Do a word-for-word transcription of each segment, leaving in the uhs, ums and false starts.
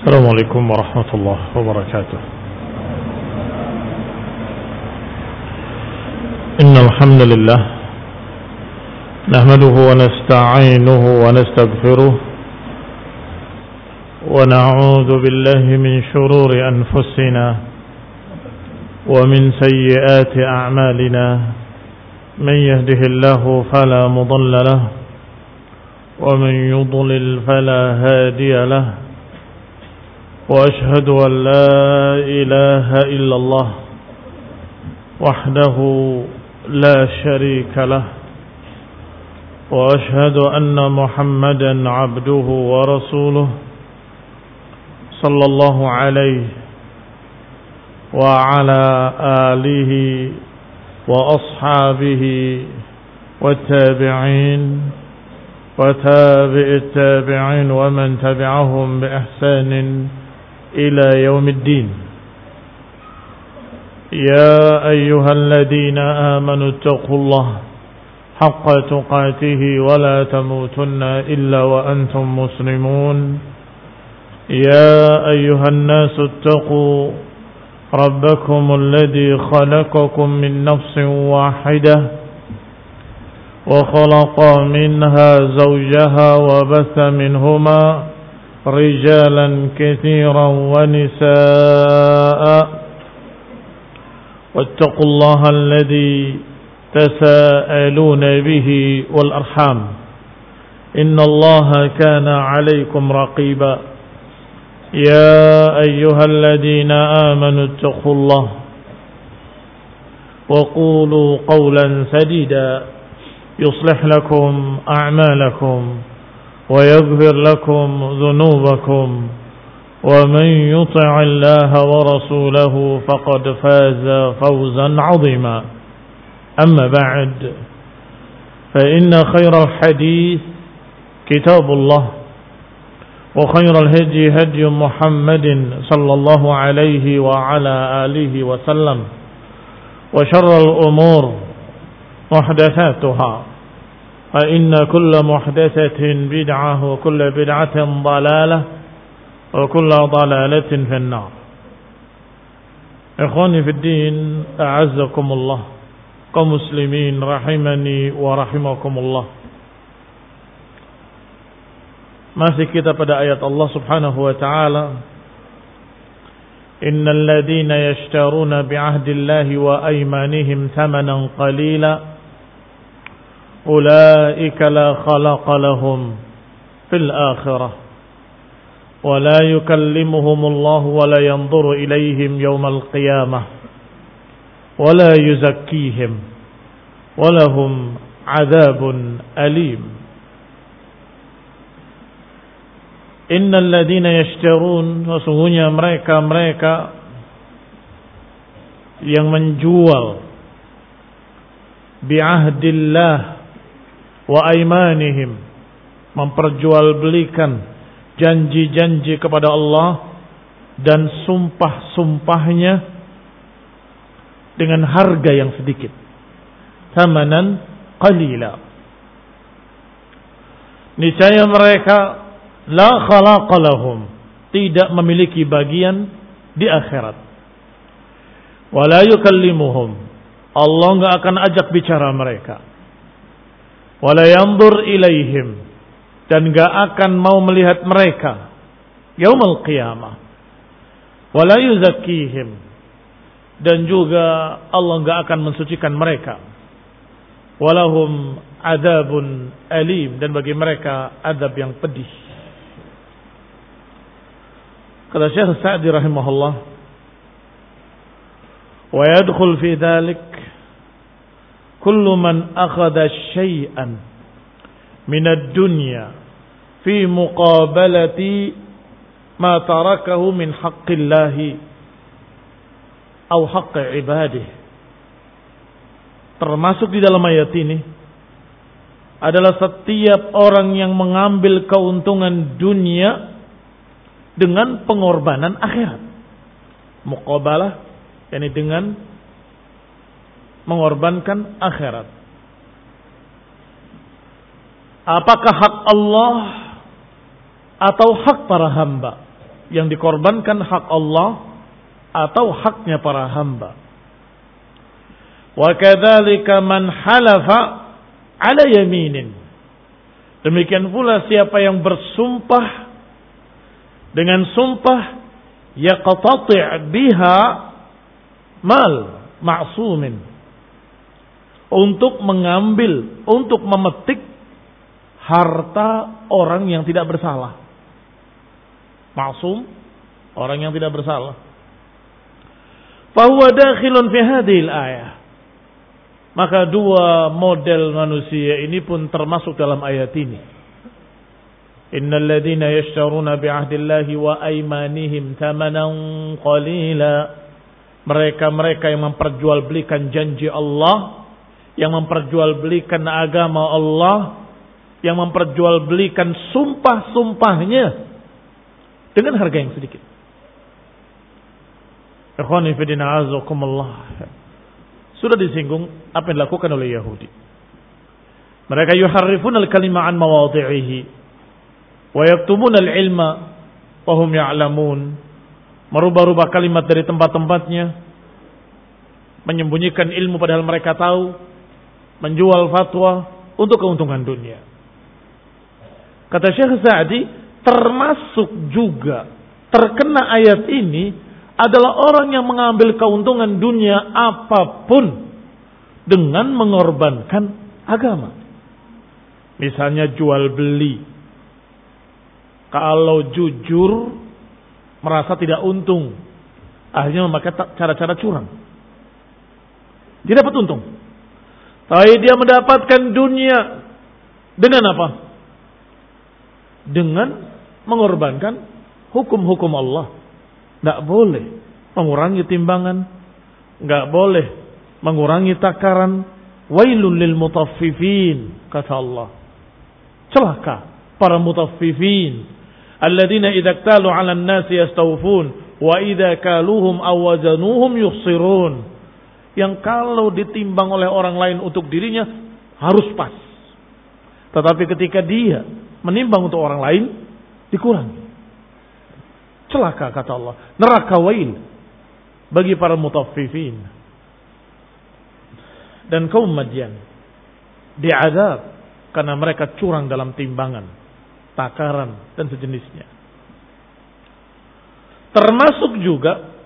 السلام عليكم ورحمة الله وبركاته. إن الحمد لله نحمده ونستعينه ونستغفره ونعوذ بالله من شرور أنفسنا ومن سيئات أعمالنا. من يهده الله فلا مضل له ومن يضلل فلا هادي له. وأشهد أن لا إله إلا الله وحده لا شريك له. وأشهد أن محمدا عبده ورسوله صلى الله عليه وعلى آله وأصحابه والتابعين وتابع التابعين ومن تبعهم بإحسان إلى يوم الدين. يا أيها الذين آمنوا اتقوا الله حق تقاته ولا تموتن إلا وأنتم مسلمون. يا أيها الناس اتقوا ربكم الذي خلقكم من نفس واحدة وخلق منها زوجها وبث منهما رجالا كثيرا ونساء. واتقوا الله الذي تساءلون به والأرحام إن الله كان عليكم رقيبا. يا أيها الذين آمنوا اتقوا الله وقولوا قولا سديدا يصلح لكم أعمالكم ويغفر لكم ذنوبكم ومن يطع الله ورسوله فقد فاز فوزا عظيما. أما بعد فإن خير الحديث كتاب الله وخير الهدي هدي محمد صلى الله عليه وعلى آله وسلم وشر الأمور محدثاتها فإن كل محدثة بدعة وكل بدعة ضلالة وكل ضلالة في النار. إخواني في الدين أعزكم الله kaum muslimin rahimani wa rahimakumullah. Masih kita pada ayat Allah Subhanahu wa taala, innal ladzina yashtaruna bi'ahdillahi wa aymanihim thamanan qalila ulaika la khalaqa lahum fil akhirah wa la yukallimuhumullahu wa la yanzuru ilayhim yawmal qiyamah wa la yuzakkihim wa lahum 'adzabun alim. Innal ladzina yashtarun, sesungguhnya mereka-mereka yang menjual bi'ahdillah wa aymanihim, memperjualbelikan janji-janji kepada Allah dan sumpah-sumpahnya dengan harga yang sedikit, thamanan qalila. Niscaya mereka la khalaqa lahum, tidak memiliki bagian di akhirat. Wa la yukallimuhum, Allah enggak akan ajak bicara mereka. Wa la yanzur ilaihim, dan enggak akan mau melihat mereka yaumul qiyamah. Wa la yuzakkihim, dan juga Allah enggak akan mensucikan mereka. Walahum adzabun alim, dan bagi mereka azab yang pedih. Kata Syekh Sa'di rahimahullah, wa yadkhul fi dzalik kullu man akhadha syai'an min ad-dunya fi muqabalati ma tarakahu min haqqillahi aw haqqi ibadihi. Termasuk di dalam ayat ini adalah setiap orang yang mengambil keuntungan dunia dengan pengorbanan akhirat. Muqabalah, yakni dengan mengorbankan akhirat. Apakah hak Allah atau hak para hamba yang dikorbankan hak Allah atau haknya para hamba. Wa kadzalika man halafa ala yaminin. Demikian pula siapa yang bersumpah dengan sumpah yaqtati' biha mal ma'sumin, untuk mengambil, untuk memetik harta orang yang tidak bersalah. Ma'sum, orang yang tidak bersalah. Fahuwa dakhilun fi hadhil ayah. Maka dua model manusia ini pun termasuk dalam ayat ini. Innal ladzina yashtaruna bi 'ahdillahi wa aymanihim thamanan qalila. Mereka-mereka yang memperjualbelikan janji Allah, yang memperjualbelikan agama Allah, yang memperjualbelikan sumpah-sumpahnya dengan harga yang sedikit. Ikhwani fi din a'azakumullah. Sudah disinggung apa yang dilakukan oleh Yahudi. Mereka yuharrifuna al-kalima an mawadhi'ihi wa yaktumuna al-ilma wa hum ya'lamun. Merubah-rubah kalimat dari tempat-tempatnya, menyembunyikan ilmu padahal mereka tahu, menjual fatwa untuk keuntungan dunia. Kata Syekh Sa'di, termasuk juga terkena ayat ini adalah orang yang mengambil keuntungan dunia apapun dengan mengorbankan agama. Misalnya jual beli. Kalau jujur merasa tidak untung, akhirnya memakai cara-cara curang. Dia dapat untung. Tapi dia mendapatkan dunia dengan apa? Dengan mengorbankan hukum-hukum Allah. Tidak boleh mengurangi timbangan, tidak boleh mengurangi takaran. Wailul lil mutaffifin, kata Allah. Celaka para mutaffifin, alladzina idza iktalu 'alan nasi yastawfun wa idza kaluhum aw wazanuhum yukhsirun. Yang kalau ditimbang oleh orang lain untuk dirinya harus pas, tetapi ketika dia menimbang untuk orang lain dikurangi. Celaka, kata Allah. Neraka wail bagi para mutaffifin. Dan kaum Madyan diazab karena mereka curang dalam timbangan, takaran dan sejenisnya. Termasuk juga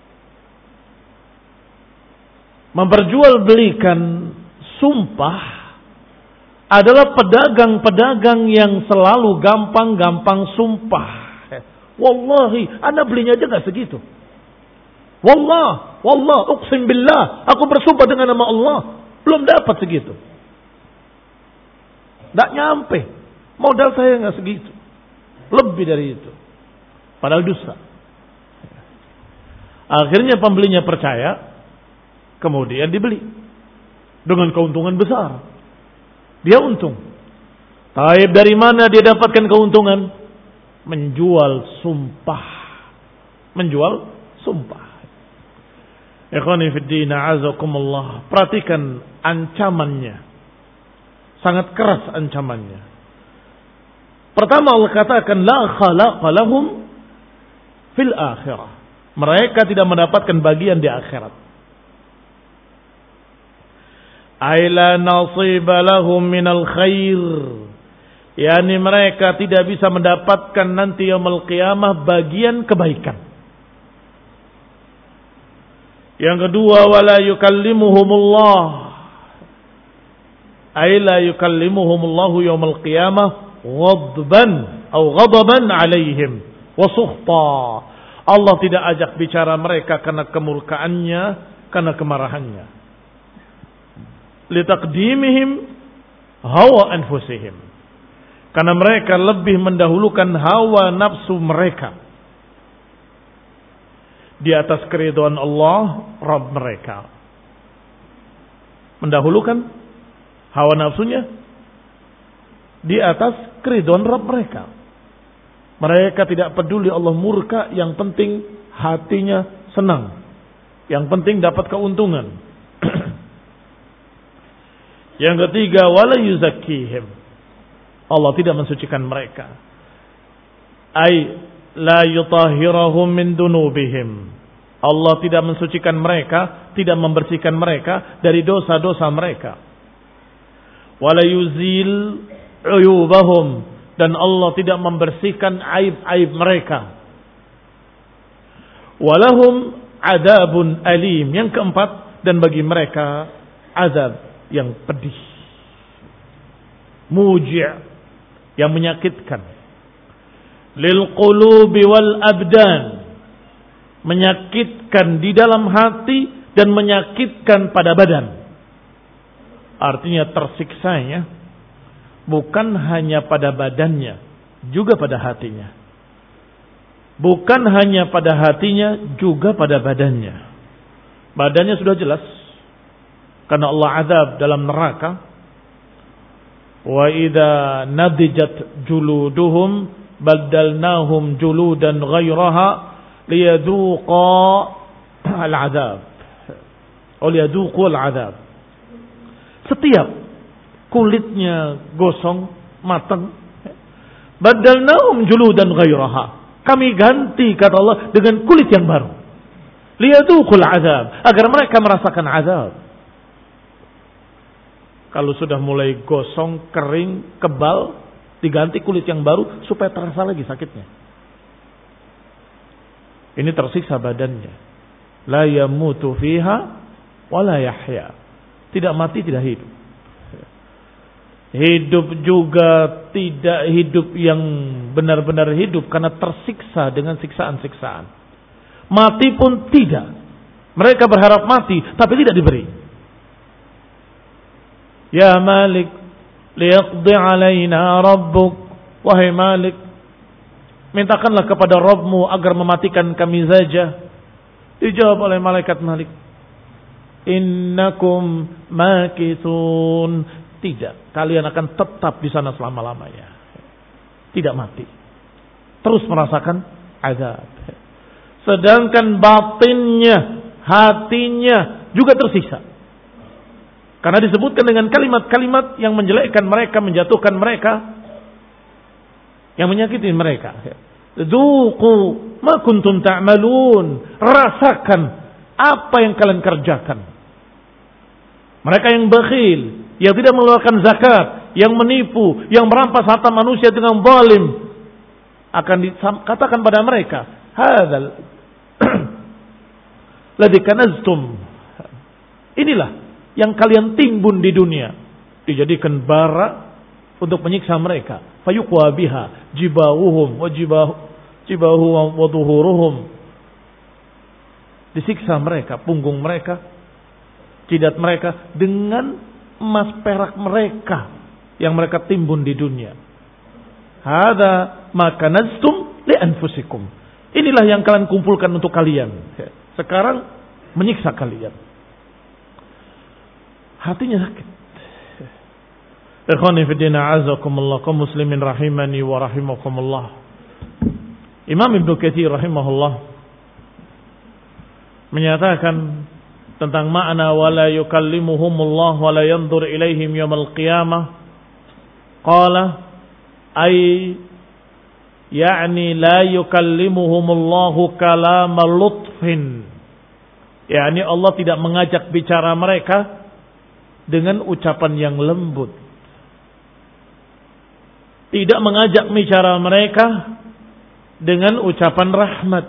memperjualbelikan sumpah adalah pedagang-pedagang yang selalu gampang-gampang sumpah. Wallahi, anda belinya aja gak segitu. Wallah, wallah, uqsim billah, aku bersumpah dengan nama Allah, belum dapat segitu. Gak nyampe, modal saya gak segitu, lebih dari itu. Padahal dusta. Akhirnya pembelinya percaya, kemudian dibeli dengan keuntungan besar. Dia untung. Tapi dari mana dia dapatkan keuntungan? Menjual sumpah. Menjual sumpah. Ikhwani fid din, a'azakumullah. Perhatikan ancamannya. Sangat keras ancamannya. Pertama Allah katakan la khalaqa lahum fil akhirah. Mereka tidak mendapatkan bagian di akhirat. Aila nasiba lahum minal khair. Yani mereka tidak bisa mendapatkan nanti yaumul qiyamah bagian kebaikan. Yang kedua, wala yukallimuhumullah. Aila yukallimuhumullahu yaumul qiyamah ghadban atau ghadaban alaihim wa sukhta. Allah tidak ajak bicara mereka karena kemurkaannya, karena kemarahannya. Litaqdimihim hawa anfusihim. Karena mereka lebih mendahulukan hawa nafsu mereka di atas keridhaan Allah, Rabb mereka. Mendahulukan hawa nafsunya di atas keridhaan Rabb mereka. Mereka tidak peduli Allah murka, yang penting hatinya senang, yang penting dapat keuntungan. Yang ketiga, wala yuzakkihim. Allah tidak mensucikan mereka. Ai la yutahhirahum min dunubihim. Allah tidak mensucikan mereka, tidak membersihkan mereka dari dosa-dosa mereka. Wala yuzil uyubahum, dan Allah tidak membersihkan aib-aib mereka. Walahum adabun alim. Yang keempat, dan bagi mereka azab yang pedih, muji', yang menyakitkan. Lil qulubi wal abdan, menyakitkan di dalam hati dan menyakitkan pada badan. Artinya tersiksanya bukan hanya pada badannya, juga pada hatinya. Bukan hanya pada hatinya, juga pada badannya. Badannya sudah jelas, karena Allah azab dalam neraka. Wa idza nadijat juluduhum baddalnahum juludan ghairaha liyadhuqa al-'adzab. Atau liyadhuqu al-'adzab. Setiap kulitnya gosong, matang, baddalnahum juludan ghairaha. Kami ganti, kata Allah, dengan kulit yang baru. Liyadhuqu al-'adzab, agar mereka merasakan azab. Kalau sudah mulai gosong, kering, kebal, diganti kulit yang baru supaya terasa lagi sakitnya. Ini tersiksa badannya. La yamutu fiha wa la yahya. Tidak mati, tidak hidup. Hidup juga tidak hidup yang benar-benar hidup, karena tersiksa dengan siksaan-siksaan. Mati pun tidak. Mereka berharap mati, tapi tidak diberi. Ya Malik, liyaqdi alaina rabbuk. Wahai Malik, mintakanlah kepada Rabbmu agar mematikan kami saja. Dijawab oleh malaikat Malik, innakum makithun. Tidak, kalian akan tetap di sana selama-lamanya. Tidak mati, terus merasakan azab. Sedangkan batinnya, hatinya juga tersiksa, karena disebutkan dengan kalimat-kalimat yang menjelekkan mereka, menjatuhkan mereka, yang menyakiti mereka. Dzuqu ma kuntum ta'malun. Rasakan apa yang kalian kerjakan. Mereka yang bakhil, yang tidak mengeluarkan zakat, yang menipu, yang merampas harta manusia dengan zalim, akan dikatakan pada mereka, hadzal ladzi kanaztum. Inilah yang kalian timbun di dunia. Dijadikan bara untuk menyiksa mereka. Fayuqwa biha jibawuhum wa jibahu jibahu wa dhuhuruhum. Disiksa mereka, punggung mereka, jidat mereka dengan emas perak mereka yang mereka timbun di dunia. Hadza ma kanaztum li anfusikum. Inilah yang kalian kumpulkan untuk kalian. Sekarang menyiksa kalian. Hatinya sakit. Ikhwani fi din, a'azakumullah, kaum muslimin rahimani wa rahimakumullah. Imam Ibnu Katsir rahimahullah menyatakan tentang makna wala yukallimuhumullah wala yanzur ilaihim yaumil qiyamah. Qala ay ya'ni la yukallimuhumullahu kalama lutfin. Yani Allah tidak mengajak bicara mereka dengan ucapan yang lembut. Tidak mengajak bicara mereka dengan ucapan rahmat.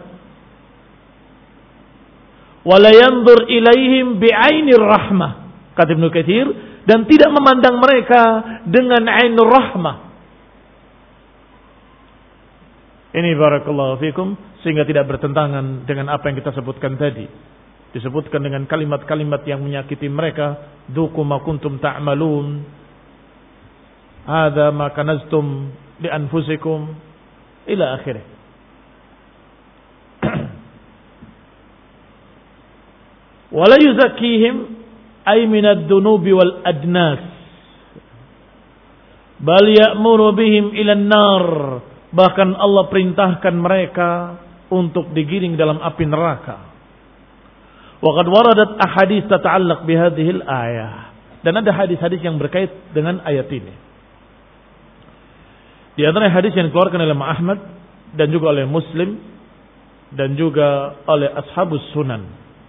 Wala yanzur ilaihim bi'ainir rahmah, kata Ibnu Katsir, dan tidak memandang mereka dengan ainur rahmah. Ini barakallahu fikum, sehingga tidak bertentangan dengan apa yang kita sebutkan tadi. Disebutkan dengan kalimat-kalimat yang menyakiti mereka, dzuqu ma kuntum ta'malun, hadza ma kanaztum li anfusikum, ila akhirih. Wala yuzakkihim ay minad dunubi wal adnas, bal ya'muru bihim ilan nar. Bahkan Allah perintahkan mereka untuk digiring dalam api neraka. Wa qad waradat ahadits tata'allaq bihadhihi al-ayah. Dan ada hadis-hadis yang berkait dengan ayat ini. Di antara hadis yang dikeluarkan oleh Imam Ahmad dan juga oleh Muslim dan juga oleh ashabus sunan.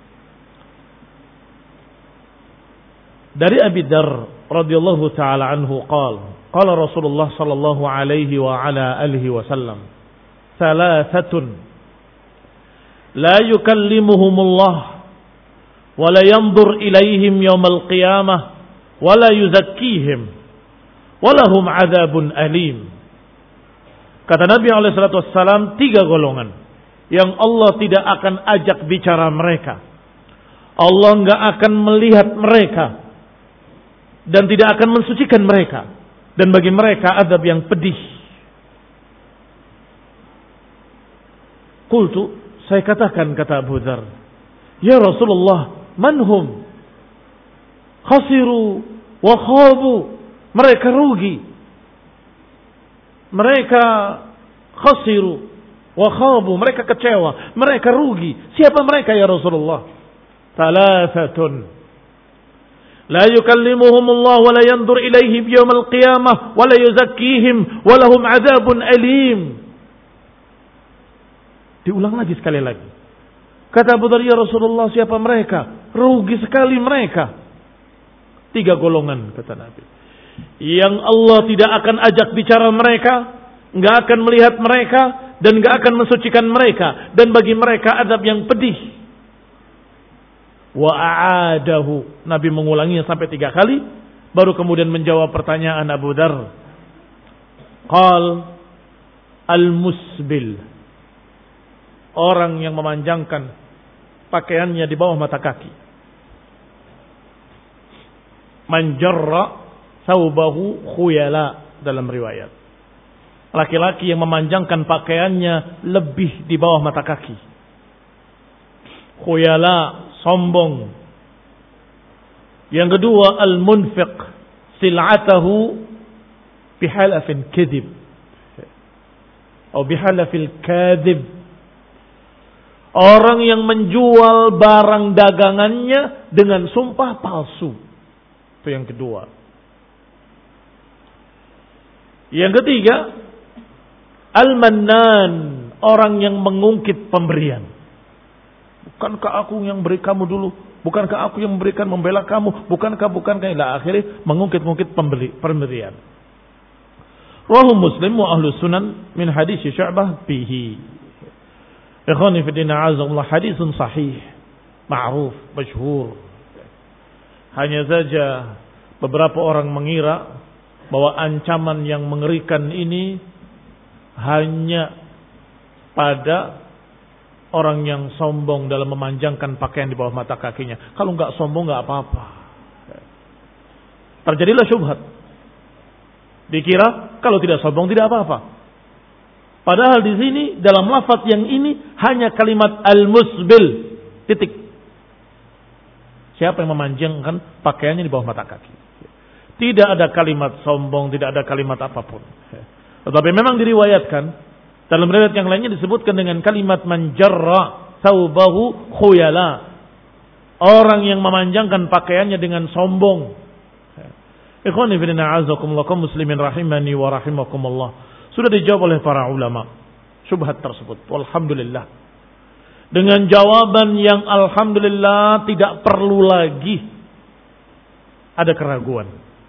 Dari Abi Dar radhiyallahu taala anhu qala qala Rasulullah sallallahu alaihi wa ala alihi wasallam thalathatun la yukallimuhumullah wa la yanzur ilaihim yaumal qiyamah wa la yuzakkihim wa lahum adzabun alim. Kata Nabi alaihi salatu wassalam, tiga golongan yang Allah tidak akan ajak bicara mereka. Allah enggak akan melihat mereka dan tidak akan mensucikan mereka, dan bagi mereka azab yang pedih. Qultu, saya katakan, kata Abu Dzar, ya Rasulullah, manhum? Khasiru wa khabu, mereka rugi, mereka khasiru wa khabu, mereka kecewa, mereka rugi. Siapa mereka ya Rasulullah? Thalathatun la yukallimuhum Allah wa la yanzur ilaihim yawmal qiyamah wa la yuzakkihim wa lahum adzabun alim. Diulang lagi sekali lagi. Kata Abu Dzar, ya Rasulullah, siapa mereka? Rugi sekali mereka. Tiga golongan, kata Nabi, yang Allah tidak akan ajak bicara mereka, enggak akan melihat mereka, dan enggak akan mensucikan mereka, dan bagi mereka azab yang pedih. Wa a'adahu, Nabi mengulanginya sampai tiga kali, baru kemudian menjawab pertanyaan Abu Dzar. Qal al-musbil, orang yang memanjangkan pakaiannya di bawah mata kaki. Man jarra thawbahu khuyala, dalam riwayat, laki-laki yang memanjangkan pakaiannya lebih di bawah mata kaki. Khuyala, sombong. Yang kedua, al-munfiq sil'atahu bihalafin kadhib atau bihalafil kadhib, orang yang menjual barang dagangannya dengan sumpah palsu. Itu yang kedua. Yang ketiga, al-mannan, orang yang mengungkit pemberian. Bukankah aku yang beri kamu dulu? Bukankah aku yang memberikan, membela kamu? Bukankah, bukankah, ila akhirnya mengungkit-ungkit pemberi, pemberian. Rawahu Muslim wa ahlu sunan min hadis Syu'bah bihi. Ikhwani fi din, a'azakumullah, hadisun sahih, ma'ruf, masyhur. Hanya saja beberapa orang mengira bahwa ancaman yang mengerikan ini hanya pada orang yang sombong dalam memanjangkan pakaian di bawah mata kakinya. Kalau enggak sombong enggak apa-apa. Terjadilah syubhat. Dikira kalau tidak sombong tidak apa-apa. Padahal di sini dalam lafaz yang ini hanya kalimat al-musbil, titik. Siapa yang memanjangkan pakaiannya di bawah mata kaki. Tidak ada kalimat sombong, tidak ada kalimat apapun. Tetapi memang diriwayatkan, dalam riwayat yang lainnya disebutkan dengan kalimat man jarra thawbahu khuyala, orang yang memanjangkan pakaiannya dengan sombong. Ikhwani fillah, a'azakumullah, kaum muslimin rahimani wa rahimakumullah. Sudah dijawab oleh para ulama syubhat tersebut. Walhamdulillah. Dengan jawaban yang alhamdulillah tidak perlu lagi ada keraguan.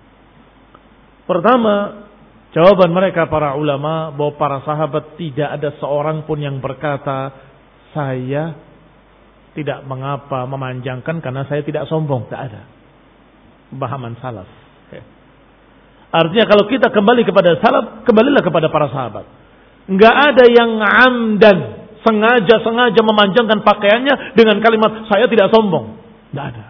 Pertama, jawaban mereka para ulama bahwa para sahabat tidak ada seorang pun yang berkata, saya tidak mengapa memanjangkan karena saya tidak sombong. Tidak ada. Pemahaman salaf. Artinya kalau kita kembali kepada salaf, kembalilah kepada para sahabat. Enggak ada yang amdan, sengaja-sengaja memanjangkan pakaiannya dengan kalimat saya tidak sombong. Tidak ada.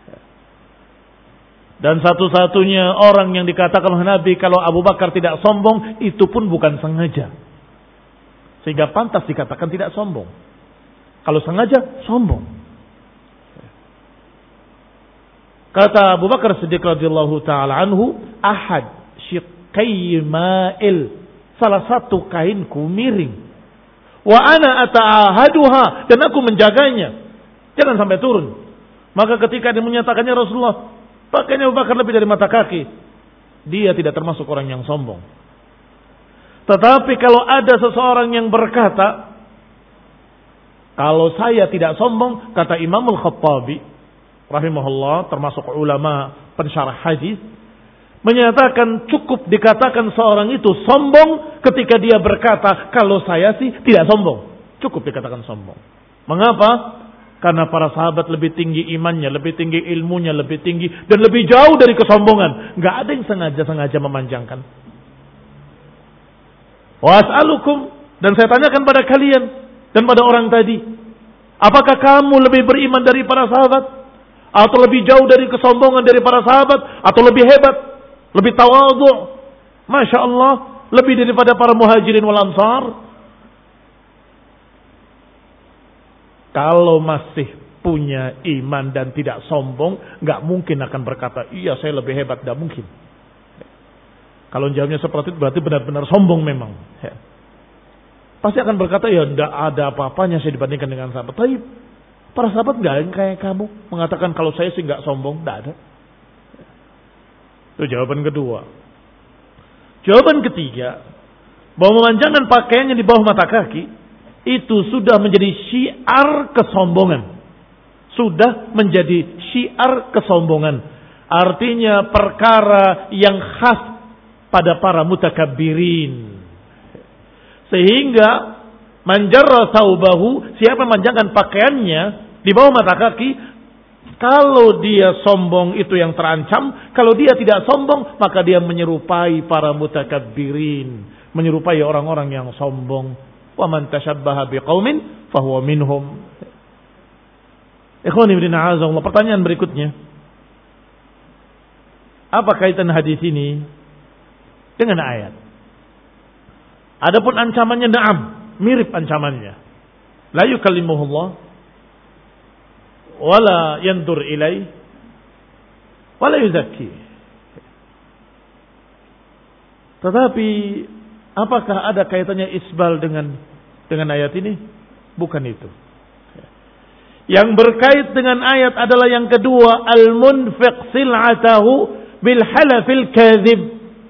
Dan satu-satunya orang yang dikatakan oleh Nabi kalau Abu Bakar tidak sombong, itu pun bukan sengaja. Sehingga pantas dikatakan tidak sombong. Kalau sengaja, sombong. Kata Abu Bakar Siddiq radhiyallahu ta'ala anhu, ahad syiqqai ma'il, salah satu kainku miring. Wa ana ata'ahaduha, dan aku menjaganya. Jangan sampai turun. Maka ketika dia menyatakannya Rasulullah, pakainya Abu Bakar lebih dari mata kaki, dia tidak termasuk orang yang sombong. Tetapi kalau ada seseorang yang berkata, kalau saya tidak sombong, kata Imamul Khattabi rahimahullah, termasuk ulama pensyarah hadis, menyatakan cukup dikatakan seorang itu sombong ketika dia berkata, kalau saya sih tidak sombong. Cukup dikatakan sombong. Mengapa? Karena para sahabat lebih tinggi imannya, lebih tinggi ilmunya, lebih tinggi dan lebih jauh dari kesombongan. Nggak ada yang sengaja-sengaja memanjangkan. Was'alukum, dan saya tanyakan pada kalian dan pada orang tadi, apakah kamu lebih beriman dari para sahabat? Atau lebih jauh dari kesombongan dari para sahabat? Atau lebih hebat? Lebih tawadhu? Masya Allah, lebih daripada para muhajirin wal ansar? Kalau masih punya iman dan tidak sombong, nggak mungkin akan berkata, iya saya lebih hebat, nggak mungkin. Kalau jawabnya seperti itu berarti benar-benar sombong memang. Ya. Pasti akan berkata, ya nggak ada apa-apanya saya dibandingkan dengan sahabat. Tapi para sahabat nggak yang kayak kamu mengatakan kalau saya sih nggak sombong, nggak ada. Itu jawaban kedua. Jawaban ketiga, bahwa memanjangkan pakaiannya di bawah mata kaki itu sudah menjadi syiar kesombongan. Sudah menjadi syiar kesombongan. Artinya perkara yang khas pada para mutakabbirin. Sehingga manjarra thawbahu, siapa memanjangkan pakaiannya di bawah mata kaki, kalau dia sombong itu yang terancam, kalau dia tidak sombong maka dia menyerupai para mutakabbirin, menyerupai orang-orang yang sombong. Wa man tashabbaha biqaumin fahuwa minhum. Ikhwani fillah, a'azakumullah. Pertanyaan berikutnya, apa kaitan hadis ini dengan ayat? Adapun ancamannya, na'am, mirip ancamannya. La yukallimuhullah wala yandur ilai wala yuzakki. Tetapi apakah ada kaitannya isbal dengan dengan ayat ini? Bukan itu. Yang berkait dengan ayat adalah yang kedua, al-munfiq sil'atahu bil halafil kadhib.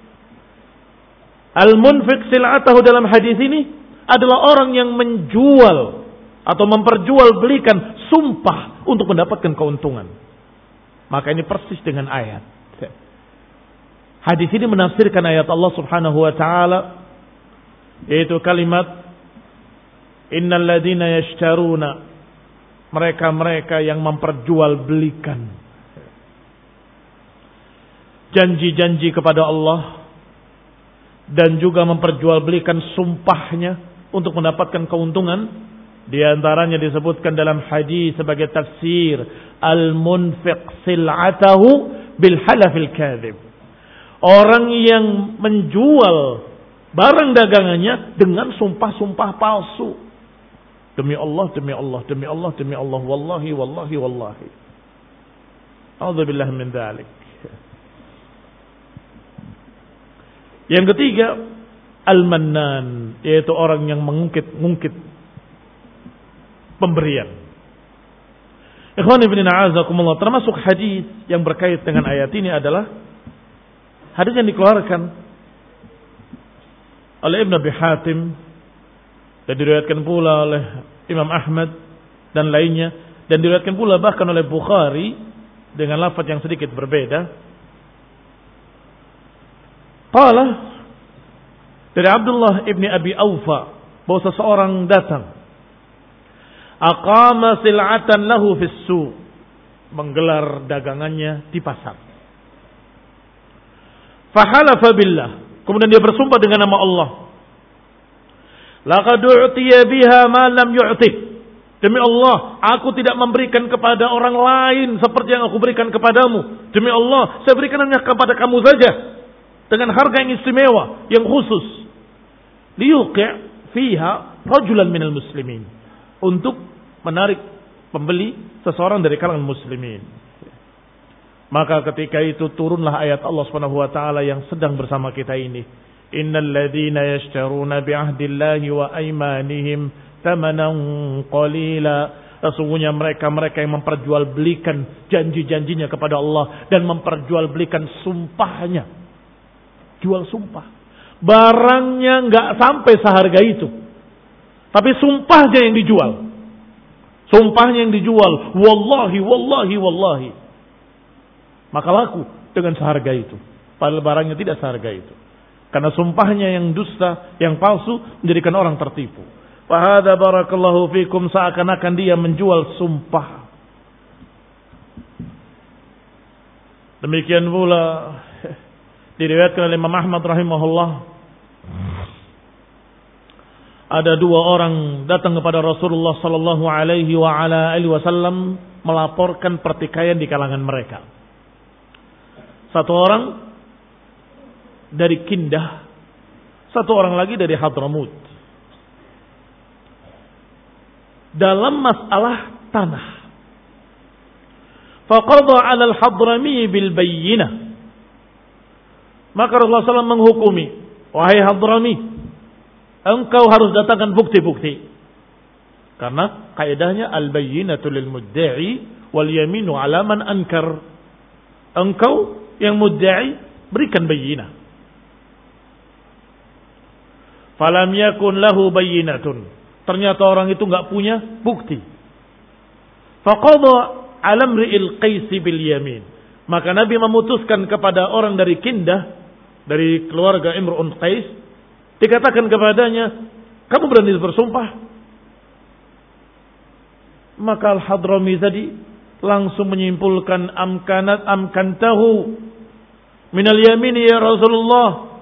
Al-munfiq sil'atahu dalam hadis ini adalah orang yang menjual atau memperjualbelikan sumpah untuk mendapatkan keuntungan. Maka ini persis dengan ayat. Hadis ini menafsirkan ayat Allah Subhanahu wa taala, yaitu kalimat innal ladzina yashtaruna, mereka-mereka yang memperjualbelikan janji-janji kepada Allah dan juga memperjualbelikan sumpahnya untuk mendapatkan keuntungan. Di antaranya disebutkan dalam hadis sebagai tafsir, al-munfiq sil'atahu bil halafil kadhib. Orang yang menjual barang dagangannya dengan sumpah-sumpah palsu. Demi Allah, demi Allah, demi Allah, demi Allah, wallahi, wallahi, wallahi. A'udzubillah min dzalik. Yang ketiga, al-mannan, yaitu orang yang mengungkit-ungkit pemberian. Ikhwan ibn a'azakumullah, termasuk hadis yang berkait dengan ayat ini adalah hadis yang dikeluarkan oleh Ibn Abi Hatim dan diriwayatkan pula oleh Imam Ahmad dan lainnya, dan diriwayatkan pula bahkan oleh Bukhari dengan lafaz yang sedikit berbeda. Qala, dari Abdullah ibni Abi Aufa, bahwa seseorang datang, aqama sil'atan lahu fis su', menggelar dagangannya di pasar. Fahalafa billah, kemudian dia bersumpah dengan nama Allah, laqad u'tiya biha ma lam yu'tih, demi Allah aku tidak memberikan kepada orang lain seperti yang aku berikan kepadamu. Demi Allah saya berikan hanya kepada kamu saja dengan harga yang istimewa, yang khusus. Liyuqi' fiha rajulan minal muslimin, untuk menarik pembeli seseorang dari kalangan muslimin. Maka ketika itu turunlah ayat Allah Subhanahu wa taala yang sedang bersama kita ini. Innal ladzina yashtaruna bi'ahdillahi wa aymanihim thamanan qalila. Sesungguhnya mereka-mereka yang memperjualbelikan janji-janjinya kepada Allah dan memperjualbelikan sumpahnya. Jual sumpah. barangnya nggak sampai seharga itu, tapi sumpahnya yang dijual. Sumpahnya yang dijual, wallahi, wallahi, wallahi. Maka laku dengan seharga itu. Padahal barangnya tidak seharga itu. Karena sumpahnya yang dusta, yang palsu, menjadikan orang tertipu. Fahada barakallahu fikum, seakan-akan dia menjual sumpah. Demikian pula diriwayatkan oleh Imam Ahmad rahimahullah, ada dua orang datang kepada Rasulullah sallallahu alaihi wa ala alihi wasallam melaporkan pertikaian di kalangan mereka. Satu orang dari Kindah, satu orang lagi dari Hadramut. Dalam masalah tanah. Faqadha 'ala al-Hadrami bil bayyinah. Maka Rasulullah sallallahu alaihi wasallam menghukumi, wahai Hadrami, engkau harus datangkan bukti-bukti. Karena kaidahnya al-bayyinatu lil mudda'i wal yaminu 'ala man ankar. Engkau yang mudda'i berikan bayyinah. Falam yakun lahu bayyinatun. Ternyata orang itu enggak punya bukti. Faqadha 'ala imri'il Qais bil yamin. Maka Nabi memutuskan kepada orang dari Kindah, dari keluarga Imru'un Qais, dikatakan kepadanya, kamu berani bersumpah? Maka Al-Hadrami tadi langsung menyimpulkan, amkanat amkantahu minal yamini ya Rasulullah,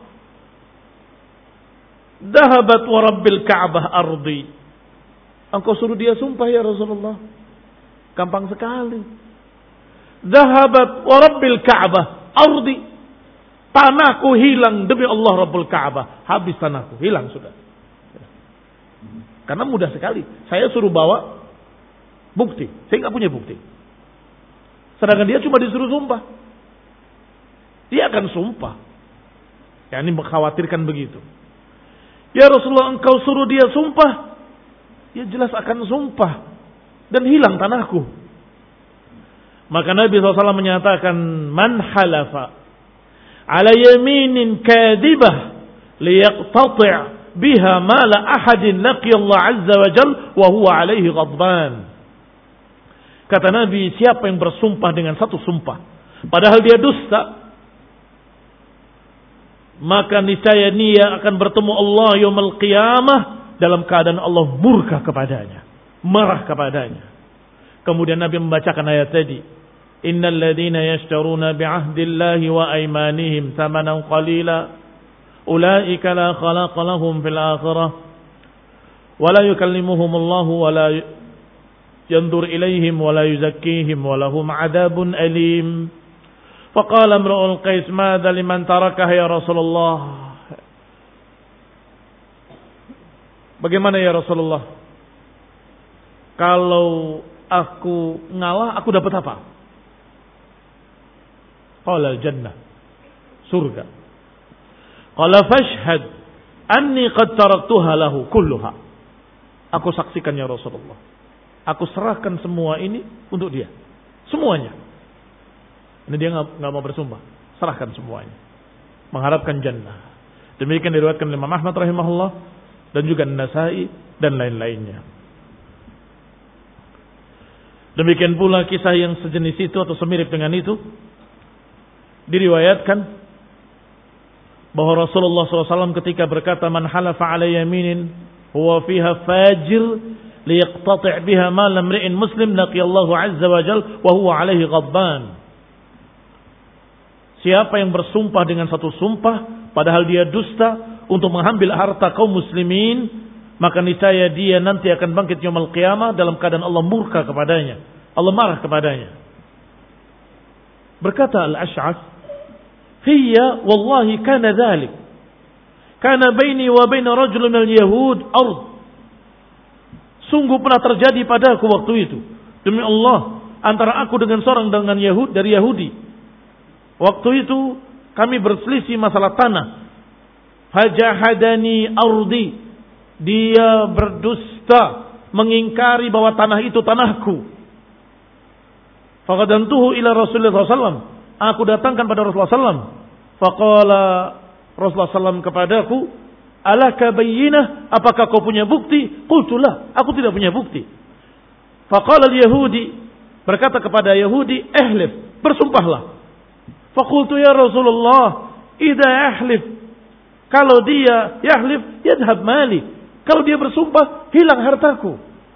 dahabat wa rabbil Ka'bah ardi. Engkau suruh dia sumpah ya Rasulullah. Gampang sekali. Dahabat wa rabbil Ka'bah ardi. Tanahku hilang demi Allah Rabbul Ka'bah. Habis tanahku, hilang sudah. Karena mudah sekali. Saya suruh bawa bukti. Saya nggak punya bukti. Sedangkan dia cuma disuruh sumpah. Dia akan sumpah. Ya, ini mengkhawatirkan begitu. Ya Rasulullah, engkau suruh dia sumpah. Ya jelas akan sumpah. Dan hilang tanahku. Maka Nabi shallallahu alaihi wasallam menyatakan, man halafa ala yaminin kadibah liyaqtati' biha mala ahadin laqiyallahu azza wa jal wa huwa alaihi ghadban. Kata Nabi, siapa yang bersumpah dengan satu sumpah padahal dia dusta, maka niscaya dia akan bertemu Allah yaumul qiyamah dalam keadaan Allah murka kepadanya, marah kepadanya. Kemudian Nabi membacakan ayat tadi, innal ladzina yashtaruna bi'ahdillahi wa aymanihim thamanan qalila ulaika la khalaqa lahum fil akhirah wa la yukallimuhumullahu wa la yanzur ilaihim wa la yuzakkihim wa lahum 'adzabun alim. Faqala imru'ul Qais, madza liman tarakah ya Rasulullah? Bagaimana ya Rasulullah? Kalau aku ngalah, aku dapat apa? Qala al-jannah, surga. Qala fashhad anni qad taraktuha lahu kulluha. Aku saksikan ya Rasulullah, aku serahkan semua ini untuk dia, semuanya. Ini dia nggak mau bersumpah, serahkan semuanya, mengharapkan jannah. Demikian diriwayatkan oleh Imam Ahmad rahimahullah dan juga An-Nasa'i dan lain-lainnya. Demikian pula kisah yang sejenis itu atau semirip dengan itu diriwayatkan bahwa Rasulullah shallallahu alaihi wasallam ketika berkata, man halafa ala yaminin huwa fiha fajir liyaqtati' biha mal imri'in muslim laqiyallahu azza wa jal wa huwa alaihi ghadban. Siapa yang bersumpah dengan satu sumpah padahal dia dusta untuk mengambil harta kaum muslimin, maka niscaya dia nanti akan bangkit yaumul qiyamah dalam keadaan Allah murka kepadanya, Allah marah kepadanya. Berkata Al-Ash'ath, hiya wallahi kana dhalik, kana baini wa baina rajulin minal yahud ard. Sungguh pernah terjadi padaku waktu itu, demi Allah, antara aku dengan seorang dengan Yahud dari Yahudi. Waktu itu kami berselisih masalah tanah. Fajahadani ardi, dia berdusta, mengingkari bahwa tanah itu tanahku. Faqadantuhu ila Rasulullah sallallahu alaihi wasallam, aku datangkan pada Rasulullah sallallahu alaihi wasallam. Faqala Rasulullah sallallahu alaihi wasallam kepadaku, alaka bayyinah, apakah kau punya bukti? Qultulah, aku tidak punya bukti. Faqala al-Yahudi, berkata kepada Yahudi, ihlif, bersumpahlah. Faqultu ya Rasulullah, idza yahlif, kalau dia yahlif, yadhhab mali. Kalau dia bersumpah, hilang hartaku.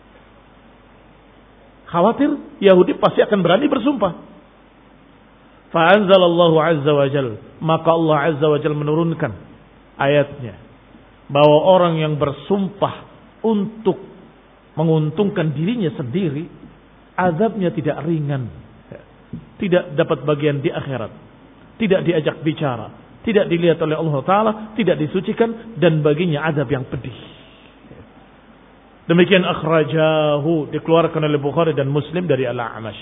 Khawatir Yahudi pasti akan berani bersumpah. Fa'anzalallahu azza wa jal, maka Allah azza wa jal menurunkan ayatnya bahwa orang yang bersumpah untuk menguntungkan dirinya sendiri, azabnya tidak ringan, tidak dapat bagian di akhirat, tidak diajak bicara, tidak dilihat oleh Allah Ta'ala, tidak disucikan, dan baginya azab yang pedih. Demikian akhrajahu, dikeluarkan oleh Bukhari dan Muslim dari Al-A'mash.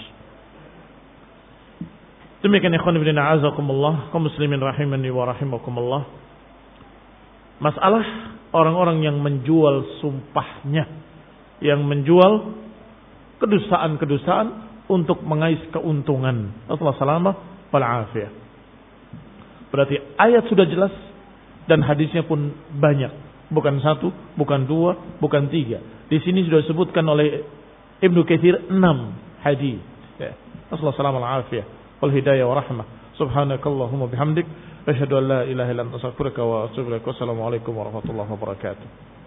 Demikian ikhwan fillah a'azakumullah, kaum muslimin rahimani wa rahimakumullah. Masalah orang-orang yang menjual sumpahnya, yang menjual kedustaan-kedustaan untuk mengais keuntungan. Rasulullah sallallahu alaihi wasallam. Berarti ayat sudah jelas dan hadisnya pun banyak. Bukan satu, bukan dua, bukan tiga. Di sini sudah disebutkan oleh Ibnu Katsir enam hadis. Ya. Rasulullah sallallahu alaihi wasallam. Wal hidayah wa rahmah. Subhanakallahumma bihamdik, asyhadu an la ilaha illa anta astaghfiruka wa atubu ilaik. Wassalamualaikum warahmatullahi wabarakatuh.